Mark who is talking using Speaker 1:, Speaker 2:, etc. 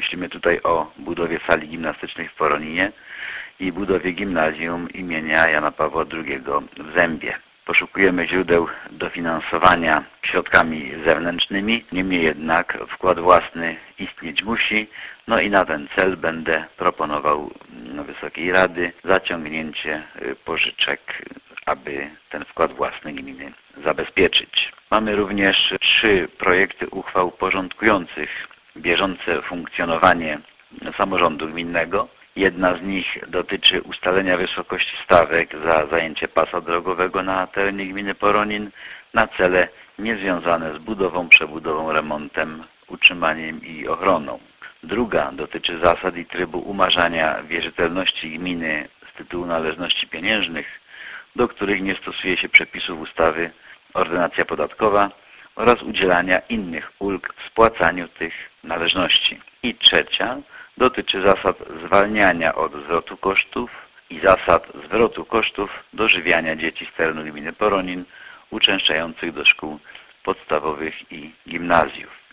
Speaker 1: Myślimy tutaj o budowie sali gimnastycznej w Poroninie i budowie gimnazjum imienia Jana Pawła II w Zębie. Poszukujemy źródeł dofinansowania środkami zewnętrznymi, niemniej jednak wkład własny istnieć musi, no i na ten cel będę proponował Wysokiej Rady zaciągnięcie pożyczek, aby ten wkład własny gminy zabezpieczyć. Mamy również 3 projekty uchwał porządkujących bieżące funkcjonowanie samorządu gminnego. Jedna z nich dotyczy ustalenia wysokości stawek za zajęcie pasa drogowego na terenie gminy Poronin na cele niezwiązane z budową, przebudową, remontem, utrzymaniem i ochroną. Druga dotyczy zasad i trybu umarzania wierzytelności gminy z tytułu należności pieniężnych, do których nie stosuje się przepisów ustawy Ordynacja podatkowa oraz udzielania innych ulg w spłacaniu tych należności. I trzecia dotyczy zasad zwalniania od zwrotu kosztów i zasad zwrotu kosztów dożywiania dzieci z terenu gminy Poronin uczęszczających do szkół podstawowych i gimnazjów.